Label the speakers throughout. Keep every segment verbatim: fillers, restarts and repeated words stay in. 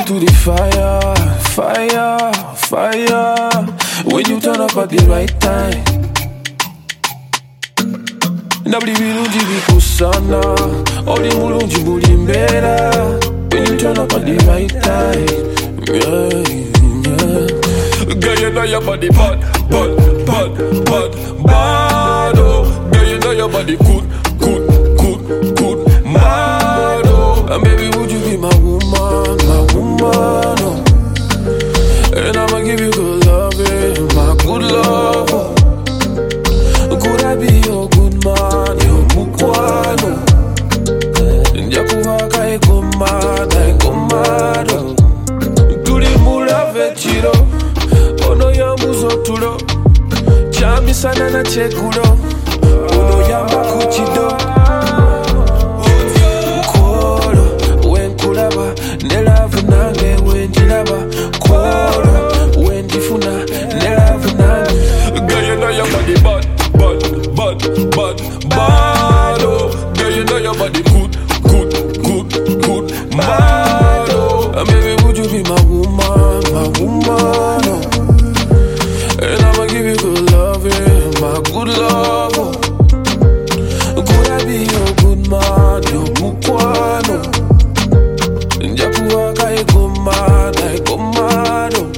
Speaker 1: to the fire, fire, fire. When you turn up at the right time. Nabli bilungi bikusana, oli mulungi buli mbera. When you turn up at the right time, yeah, yeah. Girl, you know your body bad, bad, bad, bad, bad, oh. Girl, you know your body good, good, good, good, mad, oh. And baby, would you be my woman, my woman, oh. And I'ma give you good loving, my good love, oh. Could I be your good man, your mukwano? Njakuwaka ekomada, ekomado. Tuli mula vechiro, ono yambuzo tulo. Chamisana na chekulo, ono yamba kuchido. Kolo, wenkulaba, nelavu nange wenjilaba. Kolo, wenjifuna, nelavu nange. Girl, you know your body bad. Bad, bad, bad, bad, oh. Girl, you know your body good, good, good, good, mad, oh. And baby, would you be my woman, my woman, oh. And I'ma give you good loving, my good love, oh. Could I be your good man, your mukwano? Njakuwaka ekomada, ekomado.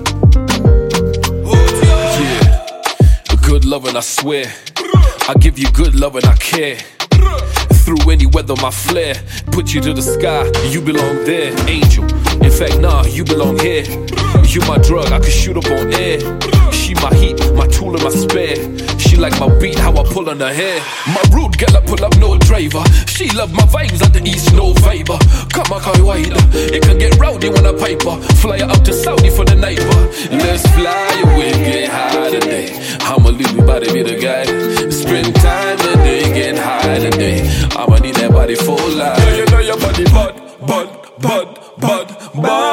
Speaker 1: Yeah, good loving, I swear. I give you good love and I care. Through any weather, my flair. Put you to the sky, you belong there. Angel, in fact, nah, you belong here. You my drug, I can shoot up on air. She my heat, my tool and my spare. She like my beat, how I pull on her hair. My rude girl, I pull up no driver. She love my vibes at the east, no favor. Come on, call wider. It can get rowdy when I pipe her. Fly her out to Saudi for the night, but let's fly away, get high today. I'ma leave you body be the guy. Spend time today, get high today. I'ma need that body for life. Yeah, you know your body bad, bad, bad, bad, bad.